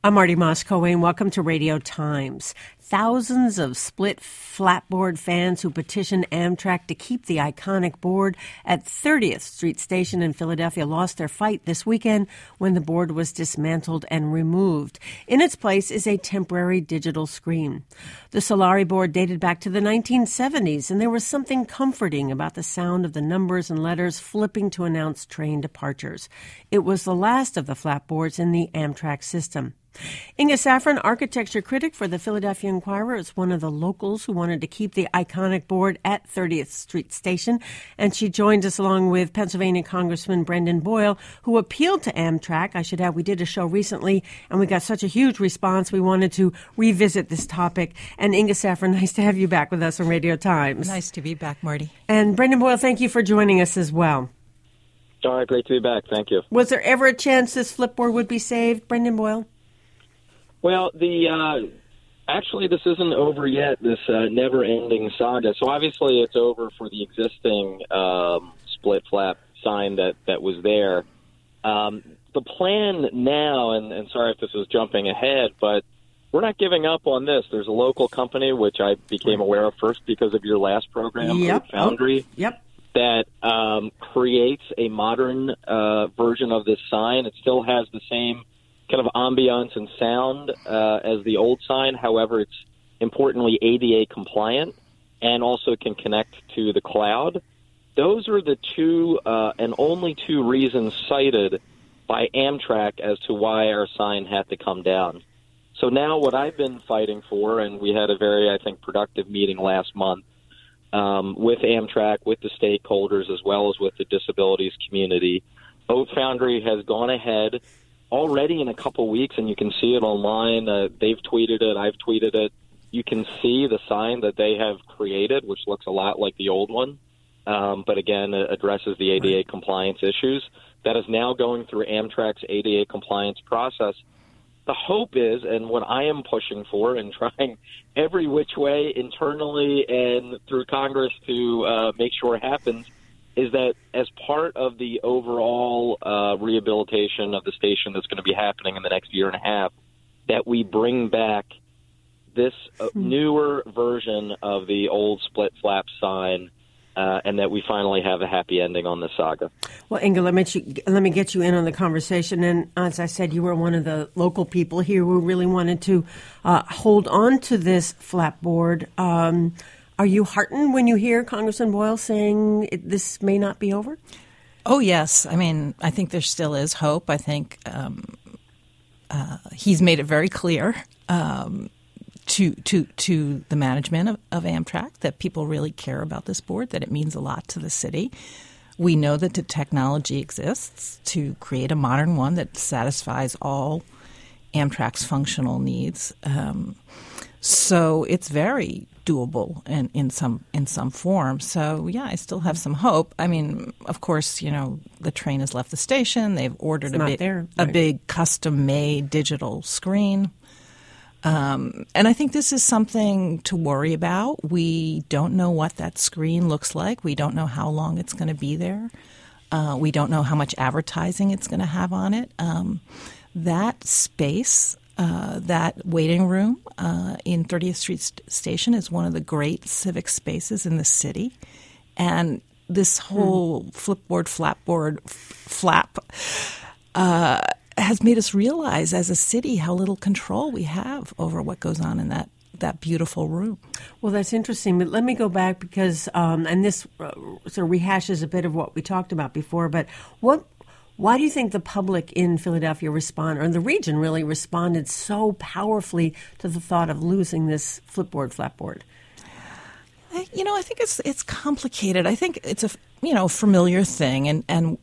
I'm Marty Moss-Cohen. Welcome to Radio Times. Thousands of split flatboard fans who petitioned Amtrak to keep the iconic board at 30th Street Station in Philadelphia lost their fight this weekend when the board was dismantled and removed. In its place is a temporary digital screen. The Solari board dated back to the 1970s, and there was something comforting about the sound of the numbers and letters flipping to announce train departures. It was the last of the flatboards in the Amtrak system. Inga Saffron, architecture critic for the Philadelphia Inquirer, is one of the locals who wanted to keep the iconic board at 30th Street Station, and she joined us along with Pennsylvania Congressman Brendan Boyle, who appealed to Amtrak. I should add, we did a show recently, and we got such a huge response, we wanted to revisit this topic. And Inga Saffron, nice to have you back with us on Radio Times. Nice to be back, Marty. And Brendan Boyle, thank you for joining us as well. All right, great to be back. Thank you. Was there ever a chance this flipboard would be saved, Brendan Boyle? Well, actually, this isn't over yet, this never-ending saga. So obviously it's over for the existing split-flap sign that was there. The plan now, and sorry if this is jumping ahead, but we're not giving up on this. There's a local company, which I became aware of first because of your last program, Foundry, that creates a modern version of this sign. It still has the same kind of ambiance and sound as the old sign. However, it's importantly ADA compliant and also can connect to the cloud. Those are the two and only two reasons cited by Amtrak as to why our sign had to come down. So now what I've been fighting for, and we had a very, I think, productive meeting last month with Amtrak, with the stakeholders, as well as with the disabilities community. Oak Foundry has gone ahead already in a couple weeks, and you can see it online. They've tweeted it. I've tweeted it. You can see the sign that they have created, which looks a lot like the old one, but again, it addresses the ADA compliance issues. That is now going through Amtrak's ADA compliance process. The hope is, and what I am pushing for and trying every which way internally and through Congress to make sure it happens, is that as part of the overall rehabilitation of the station that's going to be happening in the next year and a half, that we bring back this newer version of the old split flap sign, and that we finally have a happy ending on this saga. Well, Inga, let me get you in on the conversation. And as I said, you were one of the local people here who really wanted to hold on to this flapboard. Are you heartened when you hear Congressman Boyle saying this may not be over? Oh, yes. I mean, I think there still is hope. I think he's made it very clear to the management of Amtrak that people really care about this board, that it means a lot to the city. We know that the technology exists to create a modern one that satisfies all Amtrak's functional needs. So it's very doable in some form. So yeah, I still have some hope. I mean, of course, the train has left the station. They've ordered a big custom-made digital screen. And I think this is something to worry about. We don't know what that screen looks like. We don't know how long it's going to be there. We don't know how much advertising it's going to have on it. That space, that waiting room in 30th Street Station is one of the great civic spaces in the city. And this whole flapboard flap has made us realize as a city how little control we have over what goes on in that beautiful room. Well, that's interesting. But let me go back because, and this sort of rehashes a bit of what we talked about before, but why do you think the public in Philadelphia or the region really responded so powerfully to the thought of losing this flapboard? I think it's complicated. I think it's a familiar thing, and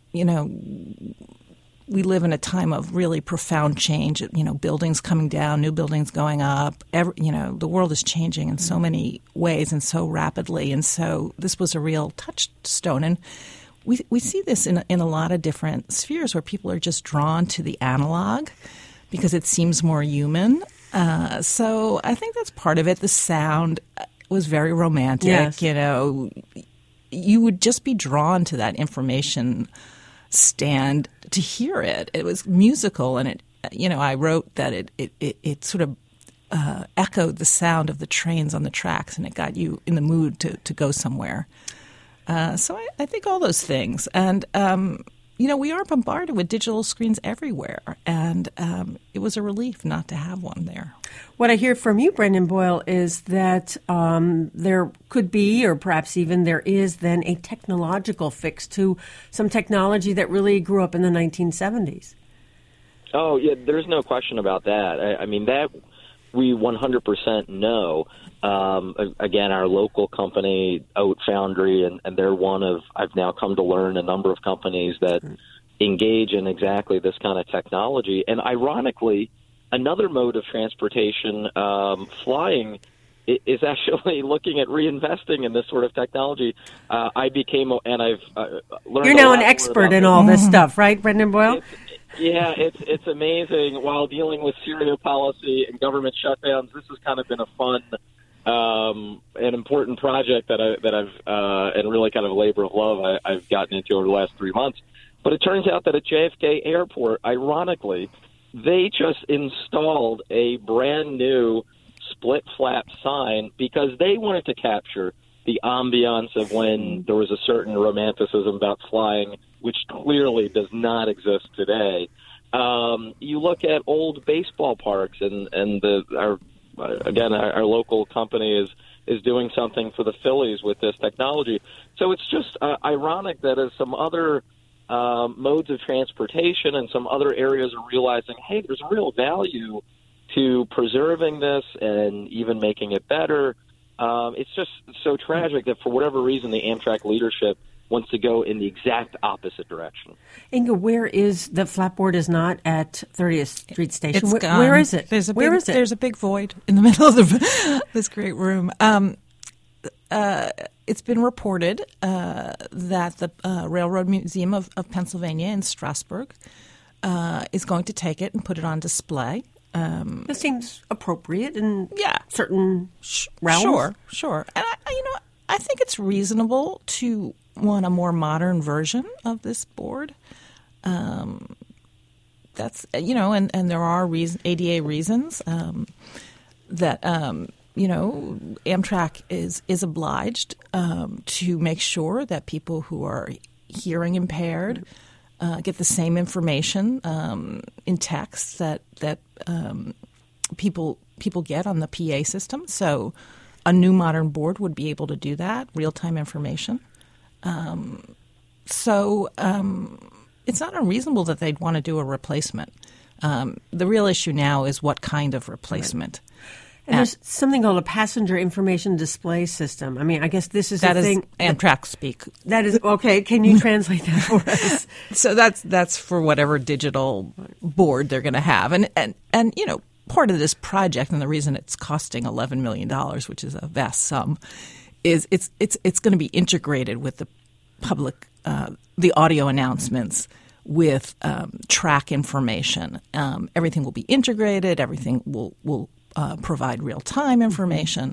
we live in a time of really profound change. Buildings coming down, new buildings going up. The world is changing in so many ways and so rapidly, and so this was a real touchstone. And we see this in a lot of different spheres where people are just drawn to the analog because it seems more human. So I think that's part of it. The sound was very romantic. Yes. You would just be drawn to that information stand to hear it. It was musical, and I wrote that it sort of echoed the sound of the trains on the tracks, and it got you in the mood to go somewhere. So I think all those things. And, we are bombarded with digital screens everywhere, and it was a relief not to have one there. What I hear from you, Brendan Boyle, is that there could be, or perhaps even there is, then a technological fix to some technology that really grew up in the 1970s. Oh, yeah, there's no question about that. I mean, that we 100% know. Again, our local company, Oat Foundry, and they're one of, I've now come to learn, a number of companies that engage in exactly this kind of technology. And ironically, another mode of transportation, flying, is actually looking at reinvesting in this sort of technology. I became, and I've learned. You're now an expert in all this stuff, right, Brendan Boyle? Yeah, it's amazing. While dealing with Syria policy and government shutdowns, this has kind of been a fun an important project that I've and really kind of a labor of love I've gotten into over the last 3 months. But it turns out that at JFK Airport, ironically, they just installed a brand new split flap sign because they wanted to capture the ambiance of when there was a certain romanticism about flying, which clearly does not exist today. You look at old baseball parks, and our local company is doing something for the Phillies with this technology. So it's just ironic that as some other modes of transportation and some other areas are realizing, hey, there's real value to preserving this and even making it better. It's just so tragic that for whatever reason the Amtrak leadership wants to go in the exact opposite direction. Inga, where is the flapboard? Is not at 30th Street Station. It's gone. Where is it? There's a big void in the middle of this great room. It's been reported that the Railroad Museum of Pennsylvania in Strasburg is going to take it and put it on display. This seems appropriate in certain realms. Sure. And I think it's reasonable to want a more modern version of this board. That's and there are ADA reasons that Amtrak is obliged to make sure that people who are hearing impaired get the same information in text that people get on the PA system. So a new modern board would be able to do that, real-time information. So it's not unreasonable that they'd want to do a replacement. The real issue now is what kind of replacement. Right. And there's something called a passenger information display system. I mean, I guess this is a thing. That is Amtrak speak. That is, okay, can you translate that for us? So that's for whatever digital board they're going to have. And part of this project, and the reason it's costing $11 million, which is a vast sum, is it's going to be integrated with the public, the audio announcements with track information. Everything will be integrated. Everything will provide real-time information.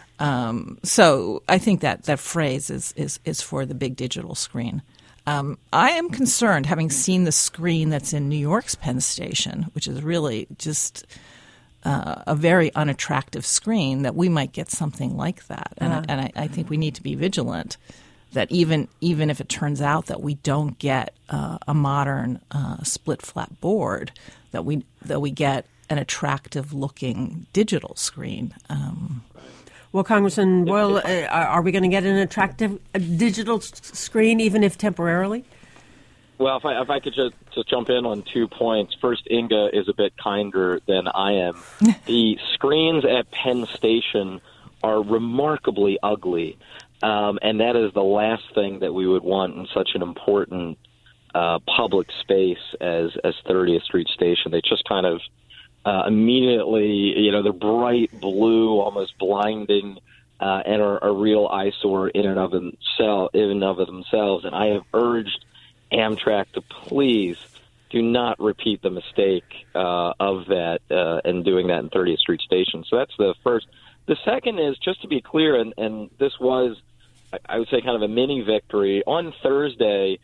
So I think that phrase is for the big digital screen. I am concerned, having seen the screen that's in New York's Penn Station, which is really just a very unattractive screen, that we might get something like that. And I think we need to be vigilant that even if it turns out that we don't get a modern split flap board, that we get an attractive-looking digital screen. Well, Congressman Boyle, are we going to get an attractive digital screen, even if temporarily? Well, if I could just jump in on 2 points. First, Inga is a bit kinder than I am. The screens at Penn Station are remarkably ugly, and that is the last thing that we would want in such an important public space as 30th Street Station. They just kind of immediately, they're bright blue, almost blinding, and are a real eyesore in and of themselves. And I have urged Amtrak to please do not repeat the mistake of that and doing that in 30th Street Station. So that's the first. The second is, just to be clear, and this was, I would say, kind of a mini victory. On Thursday,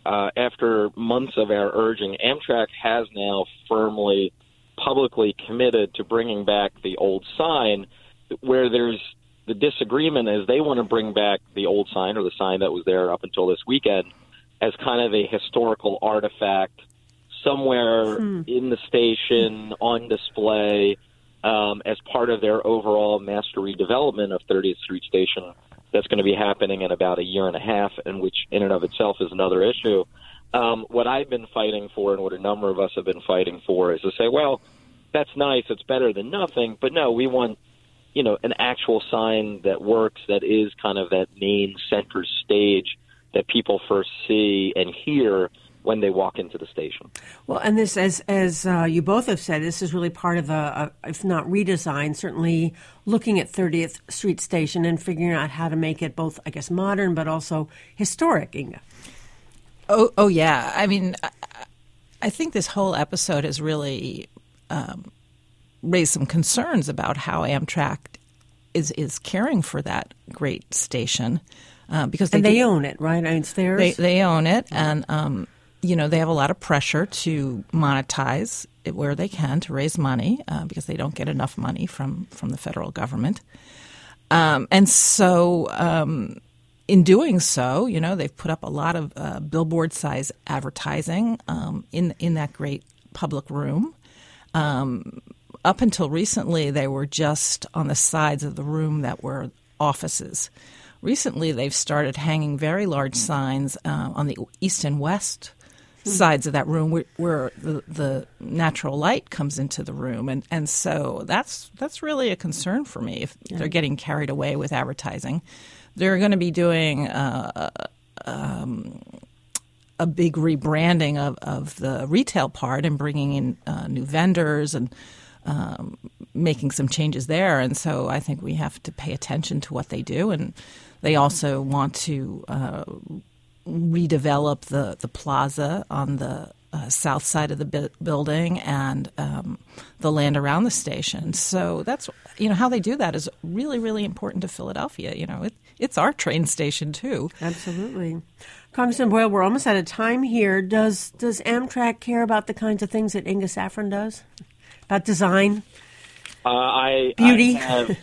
after months of our urging, Amtrak has now firmly, publicly committed to bringing back the old sign. Where there's the disagreement is they want to bring back the old sign, or the sign that was there up until this weekend, as kind of a historical artifact somewhere in the station on display as part of their overall master redevelopment of 30th Street Station that's going to be happening in about a year and a half, and which in and of itself is another issue. What I've been fighting for, and what a number of us have been fighting for, is to say, well, that's nice, it's better than nothing, but no, we want an actual sign that works, that is kind of that main center stage that people first see and hear when they walk into the station. Well, and this, as you both have said, this is really part of if not redesign, certainly looking at 30th Street Station and figuring out how to make it both, I guess, modern but also historic, Inga. Oh yeah. I mean, I think this whole episode has really raised some concerns about how Amtrak is caring for that great station because they own it, right? I mean, it's theirs. They own it, and they have a lot of pressure to monetize it where they can to raise money because they don't get enough money from the federal government, and so. In doing so, they've put up a lot of billboard-size advertising in that great public room. Up until recently, they were just on the sides of the room that were offices. Recently, they've started hanging very large signs on the east and west sides of that room where the natural light comes into the room. And so that's really a concern for me if they're getting carried away with advertising. They're going to be doing a big rebranding of the retail part and bringing in new vendors and making some changes there. And so I think we have to pay attention to what they do. And they also want to redevelop the plaza on the south side of the building and the land around the station. So that's how they do that is really, really important to Philadelphia. It's our train station too. Absolutely. Congressman Boyle, we're almost out of time here. Does Amtrak care about the kinds of things that Inga Saffron does? About design? Beauty?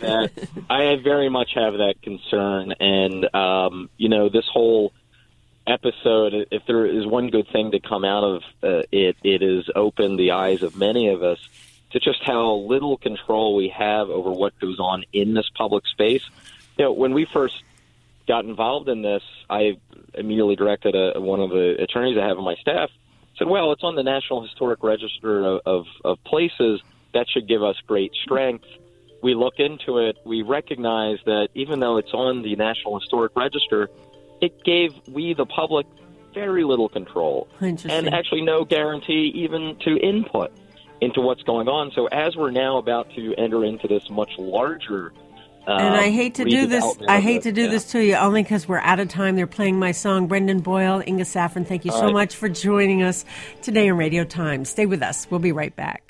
I very much have that concern. And, this whole episode, if there is one good thing to come out of it has opened the eyes of many of us to just how little control we have over what goes on in this public space. When we first got involved in this, I immediately directed one of the attorneys I have on my staff, said, well, it's on the National Historic Register of places. That should give us great strength. We look into it. We recognize that even though it's on the National Historic Register, it gave we, the public, very little control and actually no guarantee even to input into what's going on. So as we're now about to enter into this much larger and I hate to do this. I hate to do this to you, only because we're out of time. They're playing my song. Brendan Boyle, Inga Saffron, thank you so much for joining us today on Radio Times. Stay with us. We'll be right back.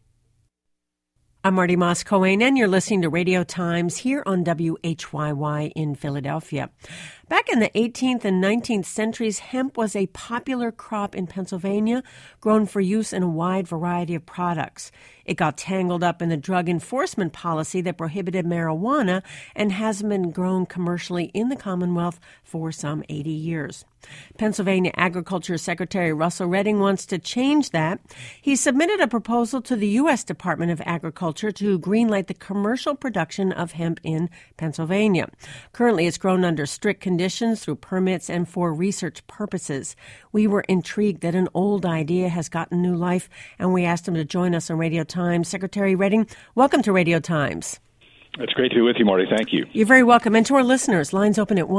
I'm Marty Moss-Cohen, and you're listening to Radio Times here on WHYY in Philadelphia. Back in the 18th and 19th centuries, hemp was a popular crop in Pennsylvania, grown for use in a wide variety of products. It got tangled up in the drug enforcement policy that prohibited marijuana and hasn't been grown commercially in the Commonwealth for some 80 years. Pennsylvania Agriculture Secretary Russell Redding wants to change that. He submitted a proposal to the U.S. Department of Agriculture to greenlight the commercial production of hemp in Pennsylvania. Currently, it's grown under strict conditions through permits and for research purposes. We were intrigued that an old idea has gotten new life, and we asked him to join us on Radio Times. Secretary Redding, welcome to Radio Times. It's great to be with you, Marty. Thank you. You're very welcome. And to our listeners, lines open at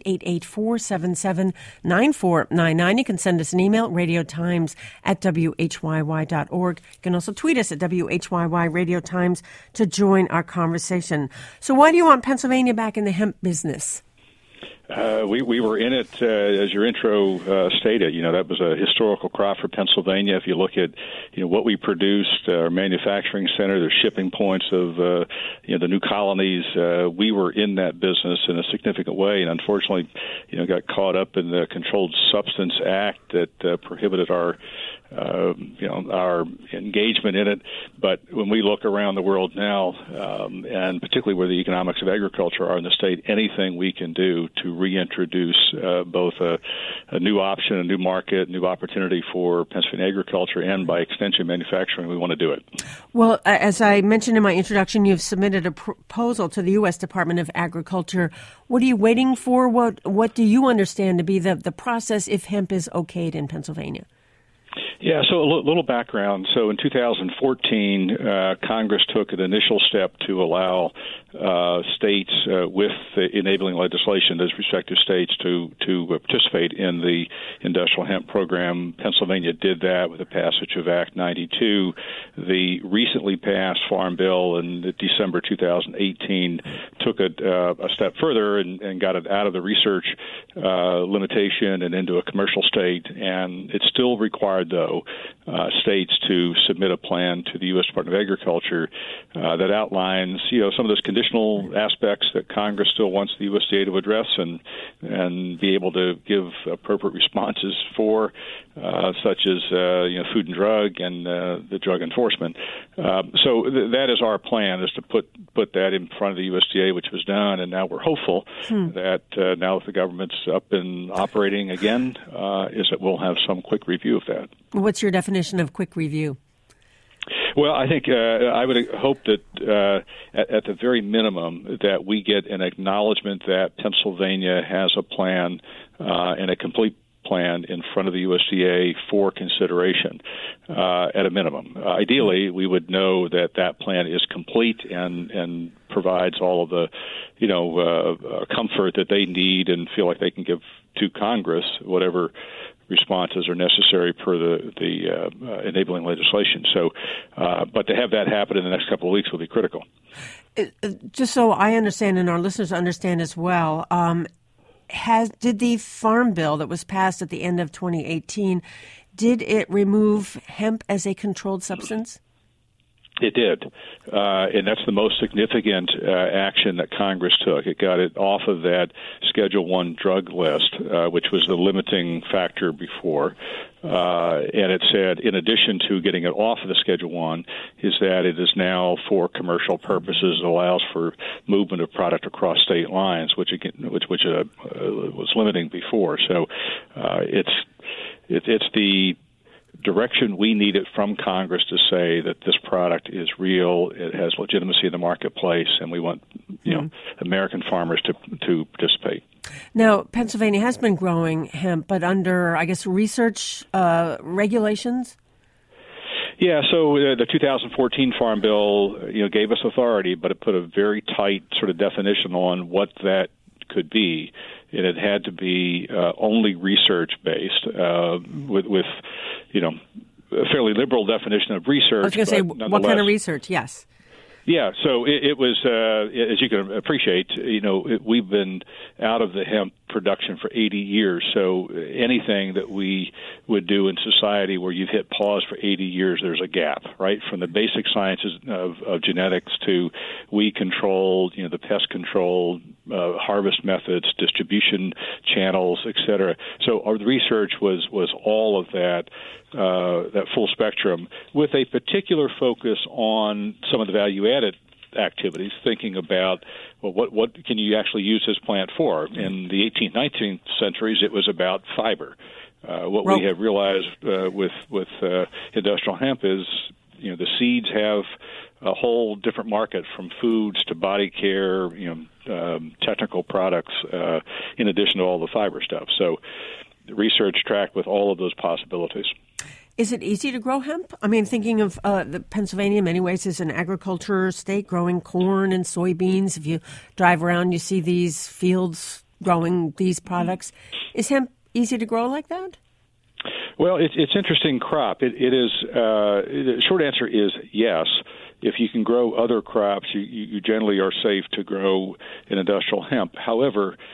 1-888-477-9499. You can send us an email, radiotimes@whyy.org. You can also tweet us at WHYY Radio Times to join our conversation. So why do you want Pennsylvania back in the hemp business? We were in it, as your intro stated. That was a historical crop for Pennsylvania. If you look at, what we produced, our manufacturing center, the shipping points of, the new colonies, we were in that business in a significant way. And unfortunately, got caught up in the Controlled Substance Act that prohibited our engagement in it. But when we look around the world now, and particularly where the economics of agriculture are in the state, anything we can do to reintroduce both a new option, a new market, new opportunity for Pennsylvania agriculture, and by extension manufacturing, we want to do it. Well, as I mentioned in my introduction, you've submitted a proposal to the U.S. Department of Agriculture. What are you waiting for? What do you understand to be the process if hemp is okayed in Pennsylvania? Yeah, so a little background. So in 2014, Congress took an initial step to allow states with the enabling legislation, those respective states, to participate in the industrial hemp program. Pennsylvania did that with the passage of Act 92. The recently passed Farm Bill in December 2018 took it a step further and got it out of the research limitation and into a commercial state. And it's still required, though, states to submit a plan to the U.S. Department of Agriculture that outlines, some of those conditional aspects that Congress still wants the USDA to address and be able to give appropriate responses for, such as Food and Drug and the drug enforcement. So that is our plan, is to put that in front of the USDA, which was done, and now we're hopeful that now that the government's up and operating again, is that we'll have some quick review of that. What's your definition of quick review? Well, I think I would hope that at the very minimum that we get an acknowledgement that Pennsylvania has a plan and a complete plan in front of the USDA for consideration at a minimum. Ideally, we would know that plan is complete and provides all of the comfort that they need and feel like they can give to Congress whatever responses are necessary per the enabling legislation. So, but to have that happen in the next couple of weeks will be critical. Just so I understand and our listeners understand as well, did the Farm Bill that was passed at the end of 2018, did it remove hemp as a controlled substance? It did, and that's the most significant action that Congress took. It got it off of that Schedule I drug list, which was the limiting factor before. And it said, in addition to getting it off of the Schedule I, is that it is now for commercial purposes. It allows for movement of product across state lines, which was limiting before. So it's the direction we needed from Congress to say that this product is real, it has legitimacy in the marketplace, and we want American farmers to participate. Now, Pennsylvania has been growing hemp, but under, I guess, research regulations? Yeah, so the 2014 Farm Bill, gave us authority, but it put a very tight sort of definition on what that could be. And it had to be only research-based with a fairly liberal definition of research. I was going to say, what kind of research? Yes. Yeah, so it was, as you can appreciate, we've been out of the hemp production for 80 years. So anything that we would do in society where you've hit pause for 80 years, there's a gap, right? From the basic sciences of genetics to weed control, the pest control, harvest methods, distribution channels, et cetera. So our research was all of that full spectrum, with a particular focus on some of the value-added activities, thinking about, well, what can you actually use this plant for? In the 18th, 19th centuries, it was about fiber. We have realized with industrial hemp is, the seeds have a whole different market, from foods to body care, technical products, in addition to all the fiber stuff. So the research tracked with all of those possibilities. Is it easy to grow hemp? I mean, thinking of the Pennsylvania in many ways is an agriculture state, growing corn and soybeans. If you drive around, you see these fields growing these products. Is hemp easy to grow like that? Well, it's interesting crop. It is. The short answer is yes. If you can grow other crops, you generally are safe to grow an industrial hemp. However,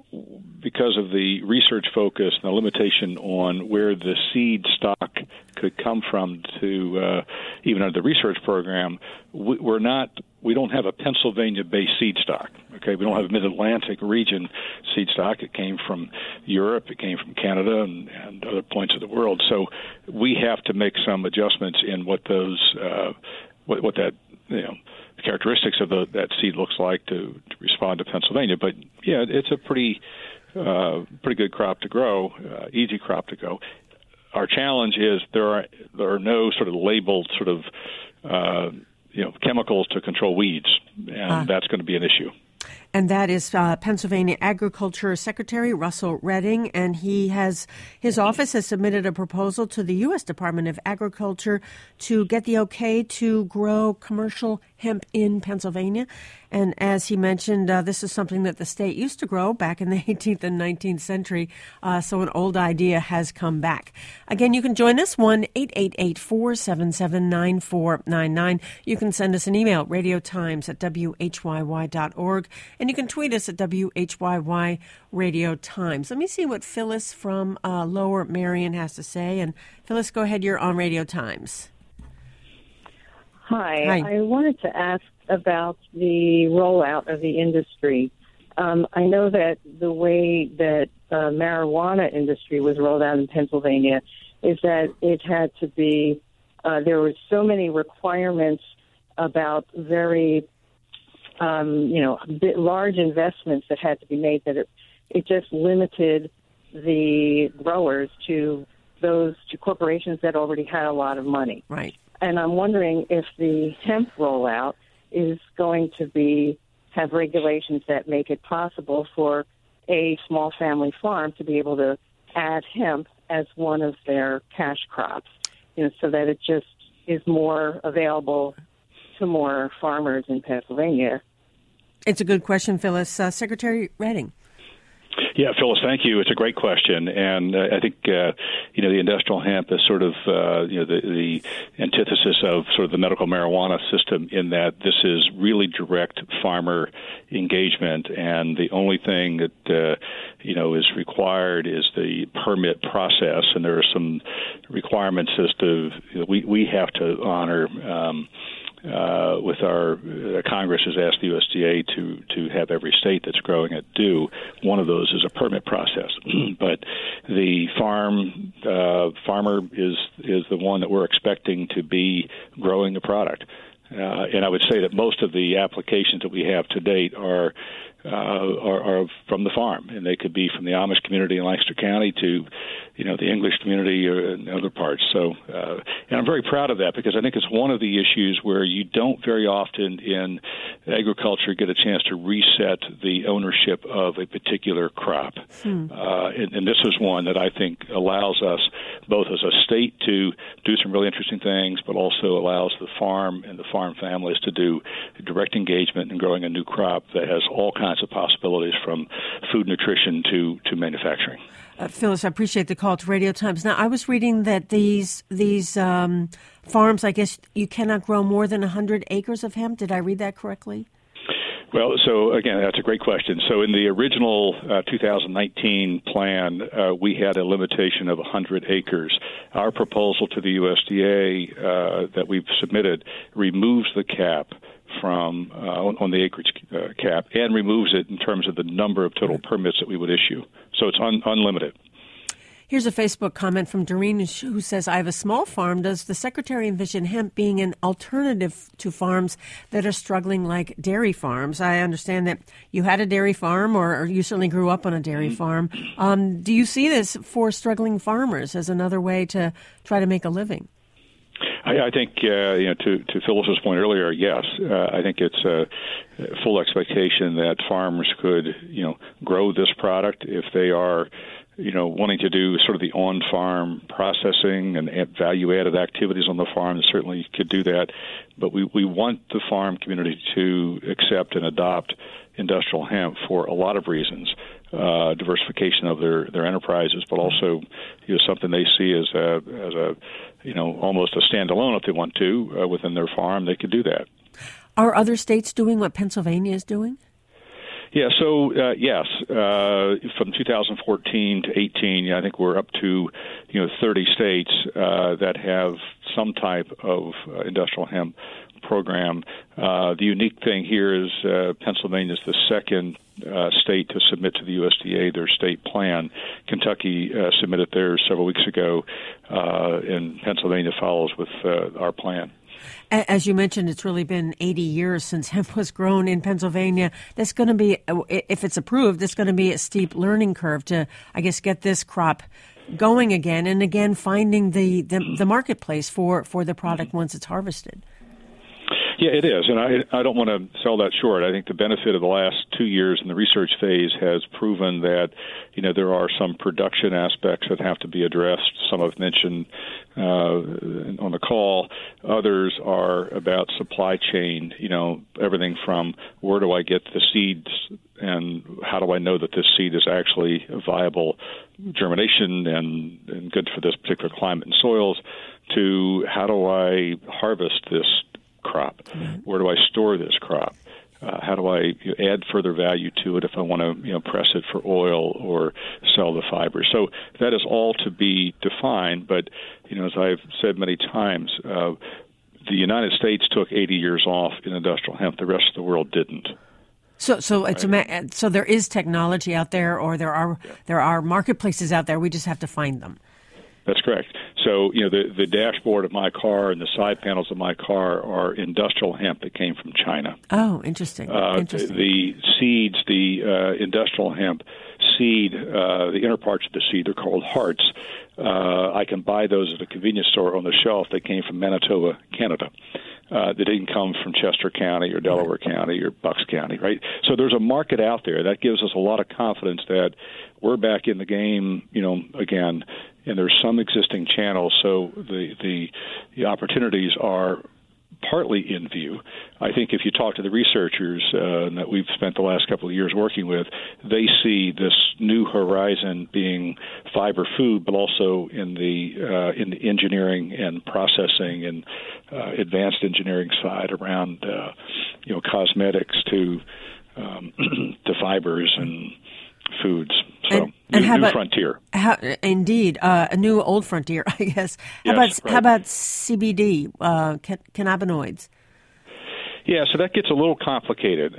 because of the research focus and the limitation on where the seed stock could come from to even under the research program, we don't have a Pennsylvania-based seed stock. Okay, we don't have a Mid-Atlantic region seed stock. It came from Europe, it came from Canada, and other points of the world. So we have to make some adjustments in what those what that characteristics of that seed looks like to respond to Pennsylvania. But yeah, it's a pretty good crop to grow, easy crop to grow. Our challenge is there are no sort of labeled sort of chemicals to control weeds, and that's going to be an issue. And that is Pennsylvania Agriculture Secretary Russell Redding, and his office has submitted a proposal to the U.S. Department of Agriculture to get the okay to grow commercial hemp in Pennsylvania. And as he mentioned, this is something that the state used to grow back in the 18th and 19th century, so an old idea has come back. Again, you can join us, 1-888-477-9499. You can send us an email, radiotimes@whyy.org, and you can tweet us at WHYY Radio Times. Let me see what Phyllis from Lower Merion has to say. And Phyllis, go ahead. You're on Radio Times. Hi. I wanted to ask about the rollout of the industry. I know that the way that marijuana industry was rolled out in Pennsylvania is that it had to be, there were so many requirements about very, large investments that had to be made that it just limited the growers to corporations that already had a lot of money. Right. And I'm wondering if the hemp rollout is going to have regulations that make it possible for a small family farm to be able to add hemp as one of their cash crops, so that it just is more available to more farmers in Pennsylvania. It's a good question, Phyllis. Secretary Redding. Yeah, Phyllis, thank you. It's a great question, and I think the industrial hemp is sort of the antithesis of sort of the medical marijuana system in that this is really direct farmer engagement, and the only thing that is required is the permit process, and there are some requirements as to we have to honor. With our Congress has asked the USDA to have every state that's growing it do. One of those is a permit process, but the farmer is the one that we're expecting to be growing the product. And I would say that most of the applications that we have to date are from the farm, and they could be from the Amish community in Lancaster County to, the English community or in other parts. So, and I'm very proud of that because I think it's one of the issues where you don't very often in agriculture get a chance to reset the ownership of a particular crop. And this is one that I think allows us both as a state to do some really interesting things, but also allows the farm and the farm families to do direct engagement in growing a new crop that has all kinds of possibilities from food nutrition to manufacturing. Phyllis, I appreciate the call to Radio Times. Now, I was reading that these farms, I guess you cannot grow more than 100 acres of hemp. Did I read that correctly? Well, so again, that's a great question. So in the original 2019 plan, we had a limitation of 100 acres. Our proposal to the USDA that we've submitted removes the cap from on the acreage cap and removes it in terms of the number of total permits that we would issue. So it's unlimited. Here's a Facebook comment from Doreen who says, I have a small farm. Does the Secretary envision hemp being an alternative to farms that are struggling like dairy farms? I understand that you had a dairy farm or you certainly grew up on a dairy farm. Do you see this for struggling farmers as another way to try to make a living? I think, to Phyllis's point earlier, yes. I think it's a full expectation that farmers could, grow this product if they are, wanting to do sort of the on-farm processing and value-added activities on the farm. They certainly could do that. But we want the farm community to accept and adopt industrial hemp for a lot of reasons. Diversification of their enterprises, but also something they see as a almost a standalone if they want to within their farm. They could do that. Are other states doing what Pennsylvania is doing? Yeah, so yes, from 2014 to 18, I think we're up to 30 states that have some type of industrial hemp program. The unique thing here is Pennsylvania is the second state to submit to the USDA their state plan. Kentucky submitted theirs several weeks ago, and Pennsylvania follows with our plan. As you mentioned, it's really been 80 years since hemp was grown in Pennsylvania. That's going to be, if it's approved, it's going to be a steep learning curve to, I guess, get this crop going again and again finding the marketplace for the product once it's harvested. Yeah, it is, and I don't want to sell that short. I think the benefit of the last 2 years in the research phase has proven that, there are some production aspects that have to be addressed. Some I've mentioned on the call. Others are about supply chain, everything from where do I get the seeds and how do I know that this seed is actually a viable germination and good for this particular climate and soils, to how do I harvest this crop? Where do I store this crop? How do I add further value to it if I want to press it for oil or sell the fiber? So that is all to be defined. But as I've said many times, the United States took 80 years off in industrial hemp. The rest of the world didn't. So it's so there is technology out there, or there are marketplaces out there. We just have to find them. That's correct. So, the dashboard of my car and the side panels of my car are industrial hemp that came from China. Oh, interesting. The seeds, the industrial hemp seed, the inner parts of the seed are called hearts. I can buy those at a convenience store on the shelf. They came from Manitoba, Canada. They didn't come from Chester County or Delaware County or Bucks County, right? So there's a market out there. That gives us a lot of confidence that we're back in the game, again, and there's some existing channels, so the opportunities are partly in view. I think if you talk to the researchers that we've spent the last couple of years working with, they see this new horizon being fiber food, but also in the engineering and processing and advanced engineering side around cosmetics to fibers and foods. So new frontier. Indeed, a new old frontier, I guess. How about CBD, cannabinoids? Yeah, so that gets a little complicated.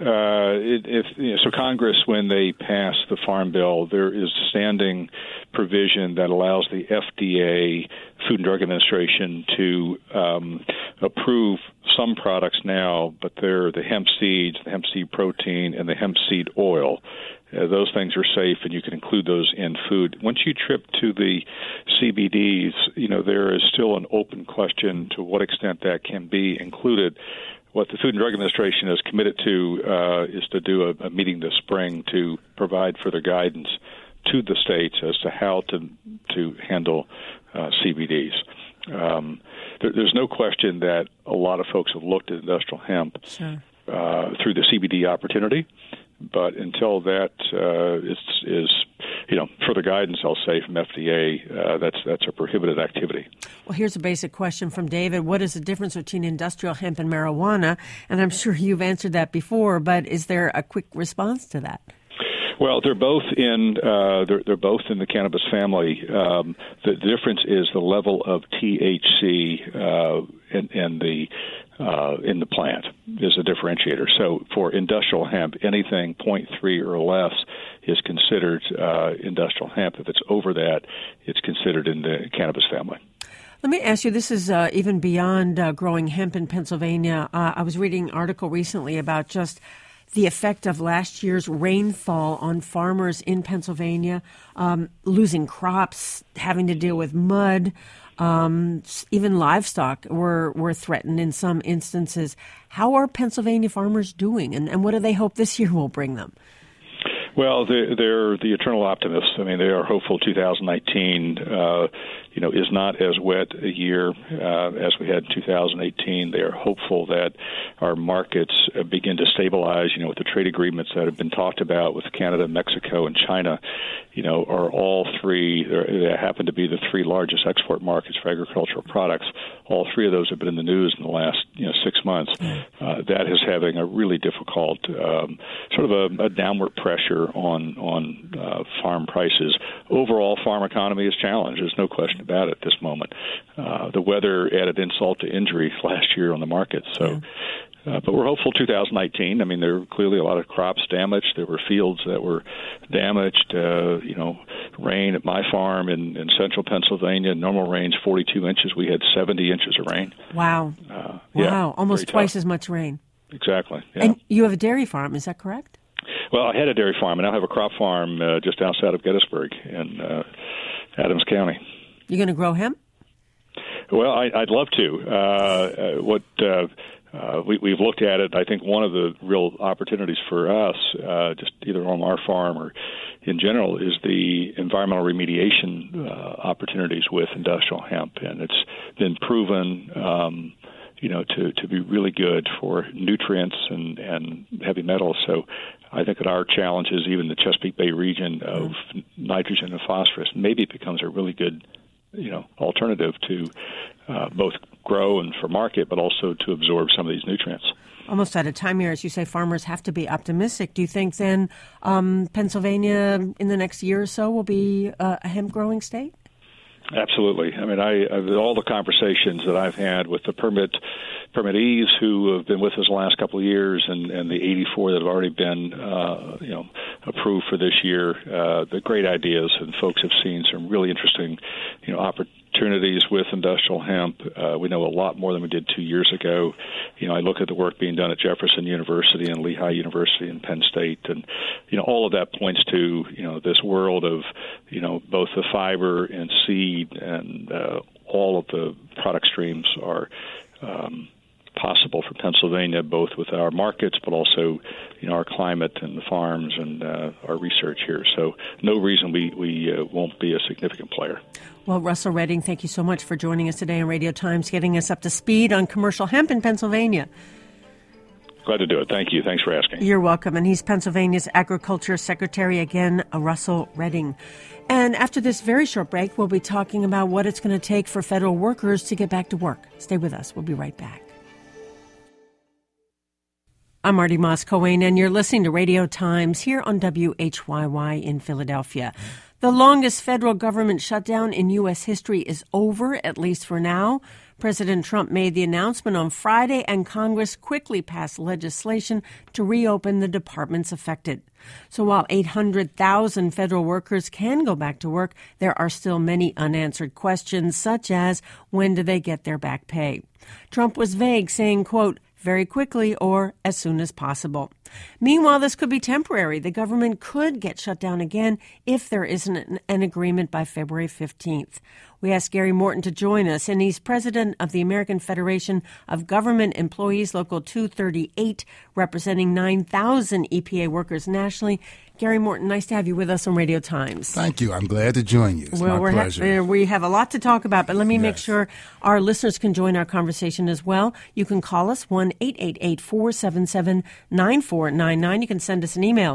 So Congress, when they pass the Farm Bill, there is standing provision that allows the FDA, Food and Drug Administration, to approve some products now, but they're the hemp seeds, the hemp seed protein, and the hemp seed oil. Those things are safe, and you can include those in food. Once you trip to the CBDs, there is still an open question to what extent that can be included. What the Food and Drug Administration is committed to is to do a meeting this spring to provide further guidance to the states as to how to handle CBDs. There's no question that a lot of folks have looked at industrial hemp through the CBD opportunity. But until that is further guidance, I'll say, from FDA, that's a prohibited activity. Well, here's a basic question from David. What is the difference between industrial hemp and marijuana? And I'm sure you've answered that before, but is there a quick response to that? Well, they're both in the cannabis family. The difference is the level of THC in the plant is a differentiator. So for industrial hemp, anything 0.3 or less is considered industrial hemp. If it's over that, it's considered in the cannabis family. Let me ask you, this is even beyond growing hemp in Pennsylvania. I was reading an article recently about just the effect of last year's rainfall on farmers in Pennsylvania, losing crops, having to deal with mud. Even livestock were threatened in some instances. How are Pennsylvania farmers doing, and what do they hope this year will bring them? Well, they're the eternal optimists. I mean, they are hopeful 2019. is not as wet a year as we had in 2018. They are hopeful that our markets begin to stabilize, with the trade agreements that have been talked about with Canada, Mexico, and China, are all three, they happen to be the three largest export markets for agricultural products. All three of those have been in the news in the last 6 months. That is having a really difficult sort of a downward pressure on farm prices. Overall, farm economy is challenged. There's no question about it at this moment. The weather added insult to injury last year on the market. So. But we're hopeful 2019. I mean, there were clearly a lot of crops damaged. There were fields that were damaged. Rain at my farm in central Pennsylvania, normal rain's 42 inches. We had 70 inches of rain. Wow. Wow. Almost twice as much rain. Exactly. Yeah. And you have a dairy farm, is that correct? Well, I had a dairy farm, and I now have a crop farm just outside of Gettysburg in Adams County. You going to grow hemp? Well, I'd love to. We've looked at it. I think one of the real opportunities for us, just either on our farm or in general, is the environmental remediation opportunities with industrial hemp, and it's been proven, to be really good for nutrients and heavy metals. So I think that our challenges, even the Chesapeake Bay region of nitrogen and phosphorus, maybe it becomes a really good alternative to both grow and for market, but also to absorb some of these nutrients. Almost out of time here. As you say, farmers have to be optimistic. Do you think then Pennsylvania in the next year or so will be a hemp-growing state? Absolutely. I mean, all the conversations that I've had with the permittees who have been with us the last couple of years and the 84 that have already been, approved for this year, the great ideas, and folks have seen some really interesting, opportunities with industrial hemp. We know a lot more than we did 2 years ago. I look at the work being done at Jefferson University and Lehigh University and Penn State, and, all of that points to, this world of, both the fiber and seed and all of the product streams are possible for Pennsylvania, both with our markets, but also, our climate and the farms and our research here. So no reason we won't be a significant player. Well, Russell Redding, thank you so much for joining us today on Radio Times, getting us up to speed on commercial hemp in Pennsylvania. Glad to do it. Thank you. Thanks for asking. You're welcome. And he's Pennsylvania's Agriculture Secretary again, Russell Redding. And after this very short break, we'll be talking about what it's going to take for federal workers to get back to work. Stay with us. We'll be right back. I'm Marty Moss-Coane, and you're listening to Radio Times here on WHYY in Philadelphia. The longest federal government shutdown in U.S. history is over, at least for now. President Trump made the announcement on Friday, and Congress quickly passed legislation to reopen the departments affected. So while 800,000 federal workers can go back to work, there are still many unanswered questions, such as when do they get their back pay? Trump was vague, saying, quote, very quickly or as soon as possible. Meanwhile, this could be temporary. The government could get shut down again if there isn't an agreement by February 15th. We asked Gary Morton to join us, and he's president of the American Federation of Government Employees, Local 238, representing 9,000 EPA workers nationally. Gary Morton, nice to have you with us on Radio Times. Thank you. I'm glad to join you. It's my pleasure. We have a lot to talk about, but let me make sure our listeners can join our conversation as well. You can call us 1-888-477-9499. You can send us an email,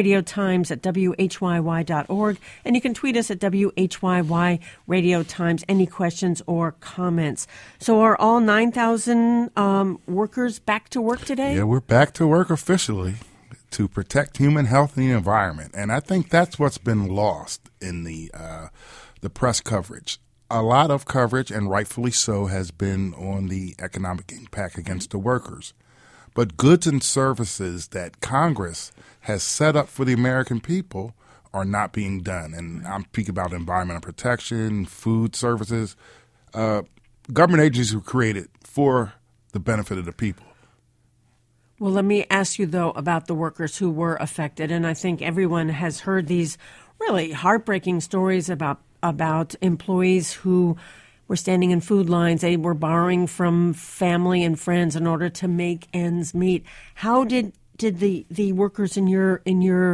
radiotimes@whyy.org, and you can tweet us at WHYY Radio Times, any questions or comments. So are all 9,000 workers back to work today? Yeah, we're back to work officially to protect human health and the environment. And I think that's what's been lost in the press coverage. A lot of coverage, and rightfully so, has been on the economic impact against the workers. But goods and services that Congress has set up for the American people are not being done. And I'm speaking about environmental protection, food services. Government agencies were created for the benefit of the people. Well, let me ask you, though, about the workers who were affected. And I think everyone has heard these really heartbreaking stories about employees who were standing in food lines. They were borrowing from family and friends in order to make ends meet. How did the workers in your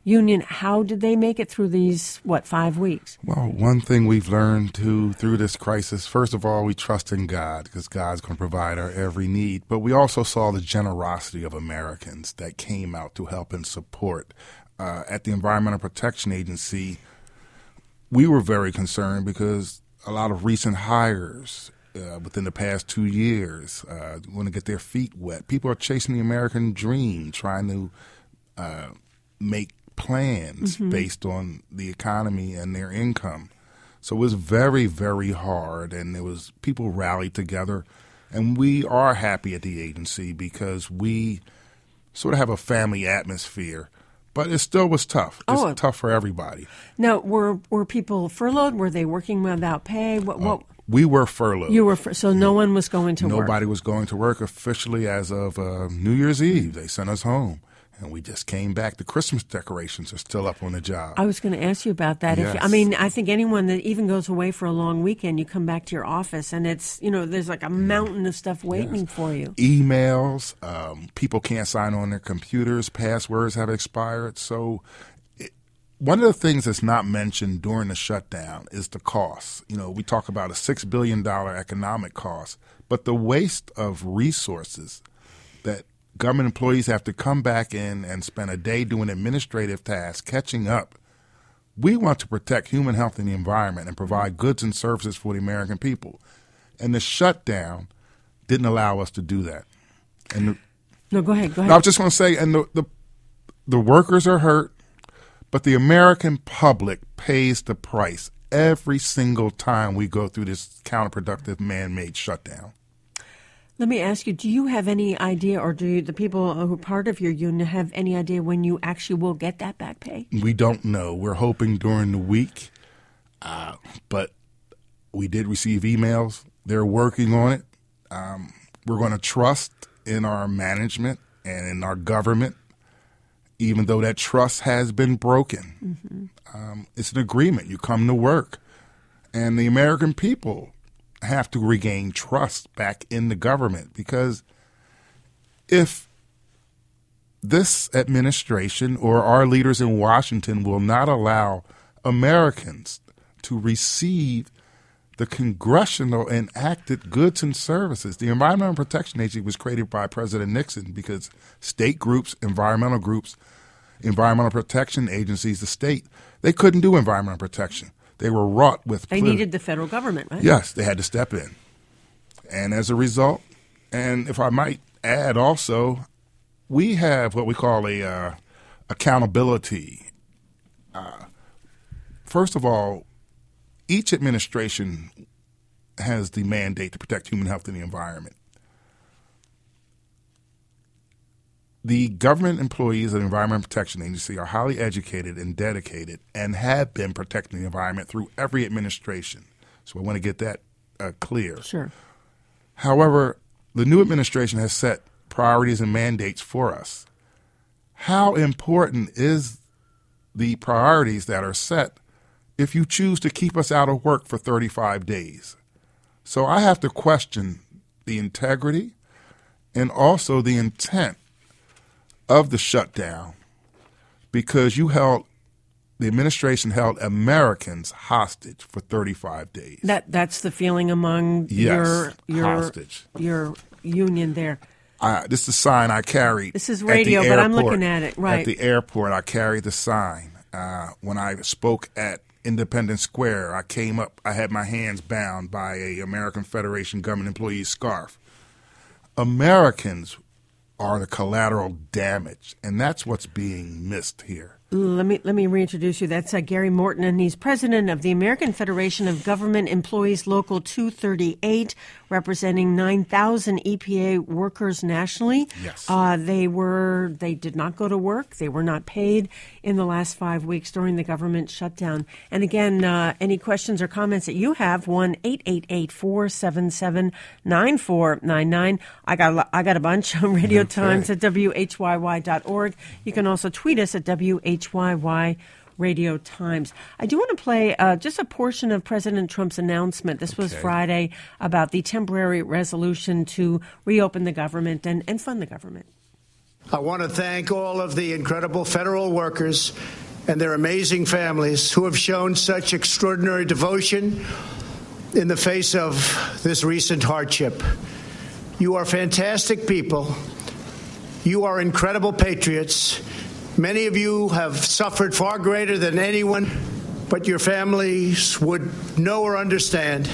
union. How did they make it through these, 5 weeks? Well, one thing we've learned through this crisis, first of all, we trust in God because God's going to provide our every need. But we also saw the generosity of Americans that came out to help and support. At the Environmental Protection Agency, we were very concerned because a lot of recent hires within the past 2 years want to get their feet wet. People are chasing the American dream, trying to make plans based on the economy and their income. So it was very, very hard, and there was people rallied together. And we are happy at the agency because we sort of have a family atmosphere. But it still was tough. It's tough for everybody. Now, were people furloughed? Were they working without pay? What? We were furloughed. You were so no one was going to work. Nobody was going to work officially as of New Year's Eve. They sent us home, and we just came back. The Christmas decorations are still up on the job. I was going to ask you about that. Yes. I think anyone that even goes away for a long weekend, you come back to your office, and it's there's like a mountain of stuff waiting for you. Emails, people can't sign on their computers, passwords have expired. So one of the things that's not mentioned during the shutdown is the costs. We talk about a $6 billion economic cost, but the waste of resources that government employees have to come back in and spend a day doing administrative tasks, catching up. We want to protect human health and the environment and provide goods and services for the American people. And the shutdown didn't allow us to do that. No, go ahead. I was just going to say, and the workers are hurt, but the American public pays the price every single time we go through this counterproductive man-made shutdown. Let me ask you, do you have any idea, or do the people who are part of your union have any idea when you actually will get that back pay? We don't know. We're hoping during the week, but we did receive emails. They're working on it. We're going to trust in our management and in our government, even though that trust has been broken. It's an agreement. You come to work, and the American people have to regain trust back in the government, because if this administration or our leaders in Washington will not allow Americans to receive the congressional enacted goods and services. The Environmental Protection Agency was created by President Nixon because state groups, environmental protection agencies, the state, they couldn't do environmental protection. They were wrought with... They needed the federal government, right? Yes, they had to step in. And as a result, and if I might add also, we have what we call a accountability. First of all, each administration has the mandate to protect human health and the environment. The government employees of the Environmental Protection Agency are highly educated and dedicated and have been protecting the environment through every administration. So I want to get that clear. Sure. However, the new administration has set priorities and mandates for us. How important is the priorities that are set if you choose to keep us out of work for 35 days? So I have to question the integrity and also the intent of the shutdown, because the administration held Americans hostage for 35 days. That's the feeling among hostage. your union there. This is a sign I carried. This is radio, but I'm looking at it. Right. At the airport, I carried the sign. When I spoke at Independence Square, I came up, I had my hands bound by a American Federation government employee scarf. Americans are the collateral damage, and that's what's being missed here. Let me reintroduce you. That's Gary Morton, and he's president of the American Federation of Government Employees Local 238, representing 9,000 EPA workers nationally. Yes. They did not go to work. They were not paid in the last 5 weeks during the government shutdown. And again, any questions or comments that you have, 1-888-477-9499. I got a bunch on Radio Times at WHYY.org. You can also tweet us at WHYY Radio Times. I do want to play just a portion of President Trump's announcement. This was Friday about the temporary resolution to reopen the government and fund the government. I want to thank all of the incredible federal workers and their amazing families who have shown such extraordinary devotion in the face of this recent hardship. You are fantastic people. You are incredible patriots. Many of you have suffered far greater than anyone, but your families would know or understand.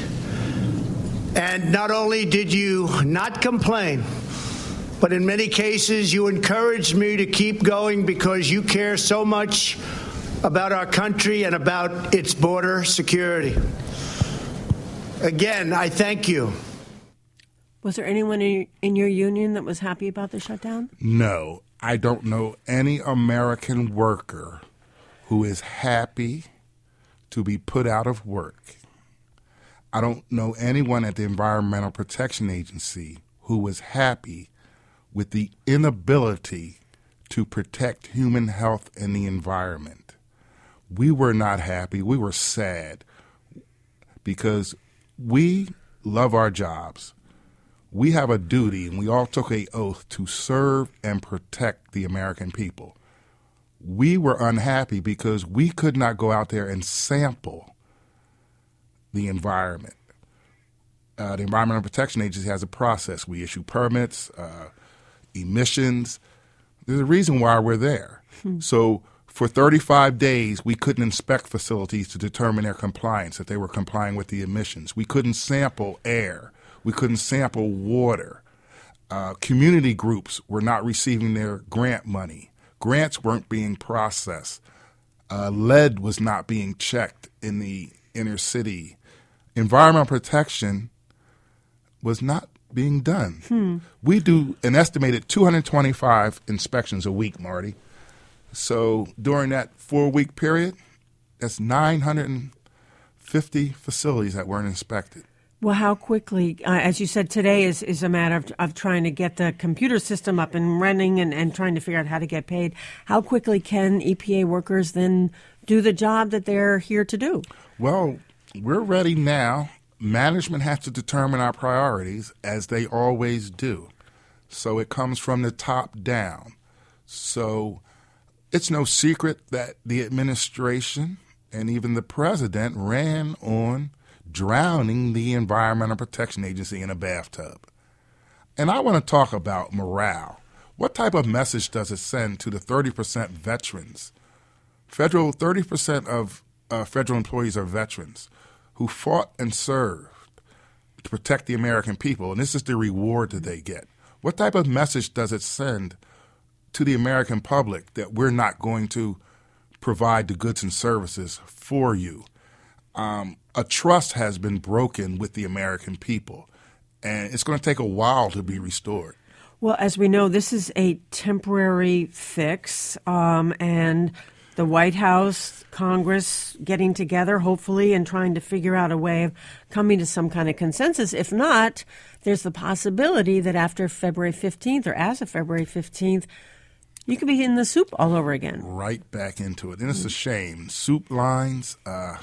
And not only did you not complain, but in many cases you encouraged me to keep going because you care so much about our country and about its border security. Again, I thank you. Was there anyone in your union that was happy about the shutdown? No, I don't know any American worker who is happy to be put out of work. I don't know anyone at the Environmental Protection Agency who was happy with the inability to protect human health and the environment. We were not happy. We were sad because we love our jobs. We have a duty, and we all took an oath to serve and protect the American people. We were unhappy because we could not go out there and sample the environment. The Environmental Protection Agency has a process. We issue permits, emissions. There's a reason why we're there. So for 35 days, we couldn't inspect facilities to determine their compliance, that they were complying with the emissions. We couldn't sample air. We couldn't sample water. Community groups were not receiving their grant money. Grants weren't being processed. Lead was not being checked in the inner city. Environmental protection was not being done. We do an estimated 225 inspections a week, Marty. So during that 4-week period, that's 950 facilities that weren't inspected. Well, how quickly, as you said, today is a matter of trying to get the computer system up and running and trying to figure out how to get paid. How quickly can EPA workers then do the job that they're here to do? Well, we're ready now. Management has to determine our priorities, as they always do. So it comes from the top down. So it's no secret that the administration and even the president ran on drowning the Environmental Protection Agency in a bathtub. And I want to talk about morale. What type of message does it send to the 30% veterans? 30% of federal employees are veterans who fought and served to protect the American people, and this is the reward that they get. What type of message does it send to the American public that we're not going to provide the goods and services for you? A trust has been broken with the American people, and it's going to take a while to be restored. Well, as we know, this is a temporary fix, and the White House, Congress getting together, hopefully, and trying to figure out a way of coming to some kind of consensus. If not, there's the possibility that after February 15th or as of February 15th, you could be in the soup all over again. Right back into it. And it's a shame. Soup lines, I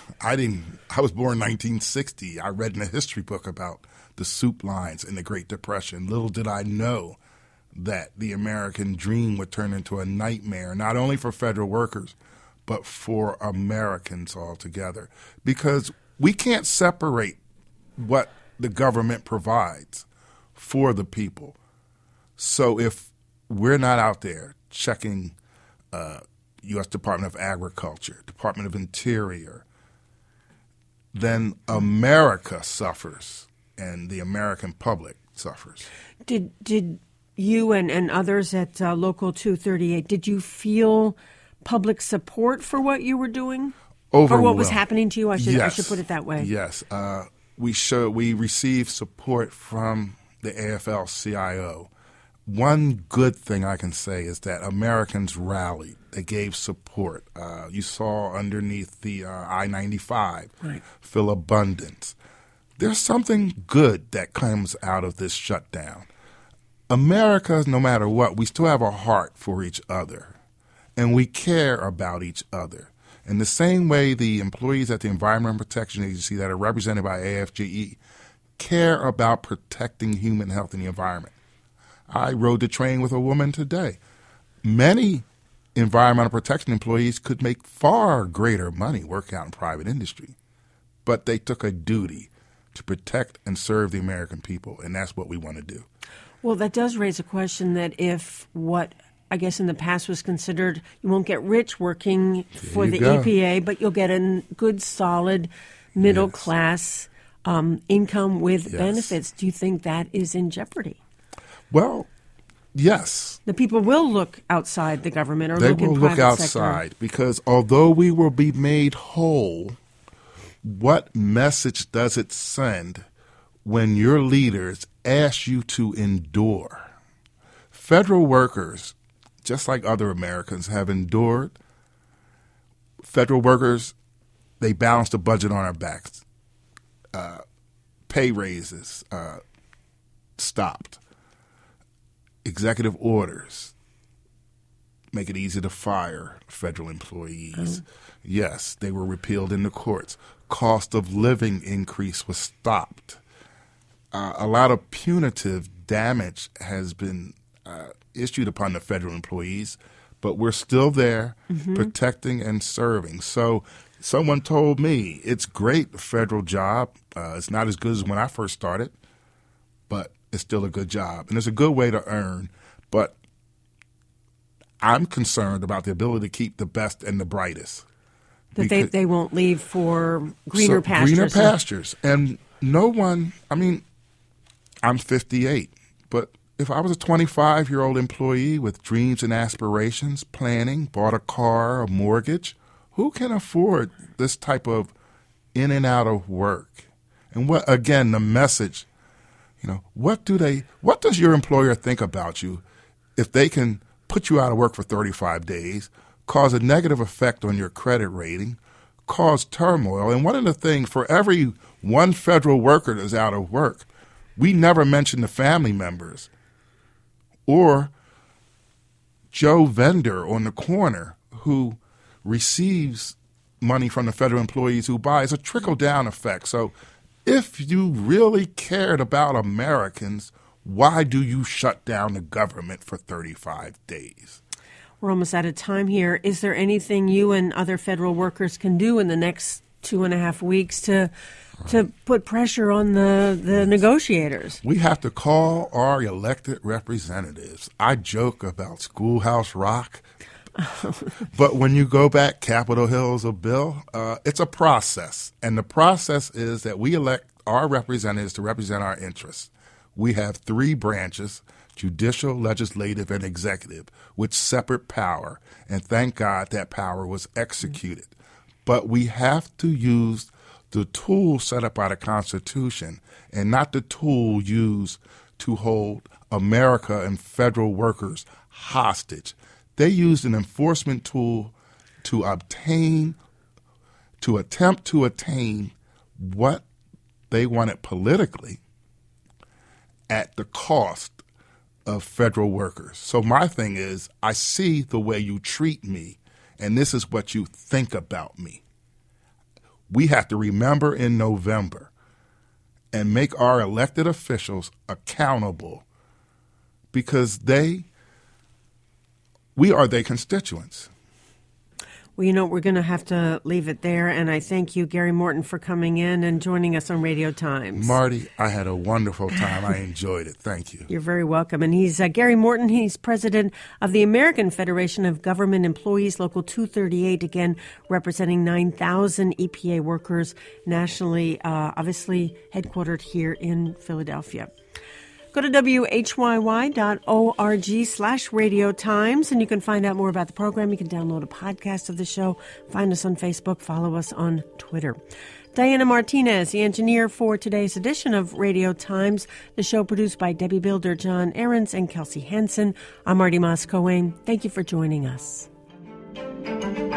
was born in 1960. I read in a history book about the soup lines in the Great Depression. Little did I know that the American dream would turn into a nightmare, not only for federal workers, but for Americans altogether. Because we can't separate what the government provides for the people. So if we're not out there checking U.S. Department of Agriculture, Department of Interior, then America suffers and the American public suffers. Did you and others at Local 238, did you feel public support for what you were doing? Or what was happening to you? I should put it that way. Yes. We received support from the AFL-CIO. One good thing I can say is that Americans rallied. They gave support. You saw underneath the I-95, right, Phil Abundance. There's something good that comes out of this shutdown. America, no matter what, we still have a heart for each other, and we care about each other. In the same way the employees at the Environmental Protection Agency that are represented by AFGE care about protecting human health and the environment. I rode the train with a woman today. Many environmental protection employees could make far greater money working out in private industry, but they took a duty to protect and serve the American people, and that's what we want to do. Well, that does raise a question that if what I guess in the past was considered, you won't get rich working for the EPA, but you'll get a good, solid, middle-class income with benefits. Do you think that is in jeopardy? Well, yes. The people will look outside the government or look in private sector. They will look outside because although we will be made whole, what message does it send when your leaders ask you to endure? Federal workers, just like other Americans, have endured. Federal workers, they balance the budget on our backs. Pay raises stopped. Executive orders make it easy to fire federal employees. Yes, they were repealed in the courts. Cost of living increase was stopped. A lot of punitive damage has been issued upon the federal employees, but we're still there protecting and serving. So someone told me it's great, the federal job. It's not as good as when I first started, but it's still a good job. And it's a good way to earn. But I'm concerned about the ability to keep the best and the brightest. That they won't leave for greener pastures. Greener pastures. And no one, I mean, I'm 58, but if I was a 25-year-old employee with dreams and aspirations, planning, bought a car, a mortgage, who can afford this type of in and out of work? And what, again, the message, what does your employer think about you if they can put you out of work for 35 days, cause a negative effect on your credit rating, cause turmoil? And one of the things, for every one federal worker that's out of work, we never mention the family members or Joe Vendor on the corner who receives money from the federal employees who buy. It's a trickle-down effect. So if you really cared about Americans, why do you shut down the government for 35 days? We're almost out of time here. Is there anything you and other federal workers can do in the next 2.5 weeks to put pressure on the negotiators? We have to call our elected representatives. I joke about Schoolhouse Rock, but when you go back, Capitol Hill is a bill. It's a process, and the process is that we elect our representatives to represent our interests. We have 3 branches, judicial, legislative, and executive, with separate power, and thank God that power was executed. But we have to use the tool set up by the Constitution and not the tool used to hold America and federal workers hostage. They used an enforcement tool to attempt to attain what they wanted politically at the cost of federal workers. So my thing is, I see the way you treat me, and this is what you think about me. We have to remember in November and make our elected officials accountable because we are their constituents. Well, we're going to have to leave it there, and I thank you, Gary Morton, for coming in and joining us on Radio Times. Marty, I had a wonderful time. I enjoyed it. Thank you. You're very welcome. And he's Gary Morton. He's president of the American Federation of Government Employees, Local 238, again, representing 9,000 EPA workers nationally, obviously headquartered here in Philadelphia. Go to whyy.org/Radio Times, and you can find out more about the program. You can download a podcast of the show, find us on Facebook, follow us on Twitter. Diana Martinez, the engineer for today's edition of Radio Times, the show produced by Debbie Builder, John Ahrens, and Kelsey Hansen. I'm Marty Moss-Cohen. Thank you for joining us.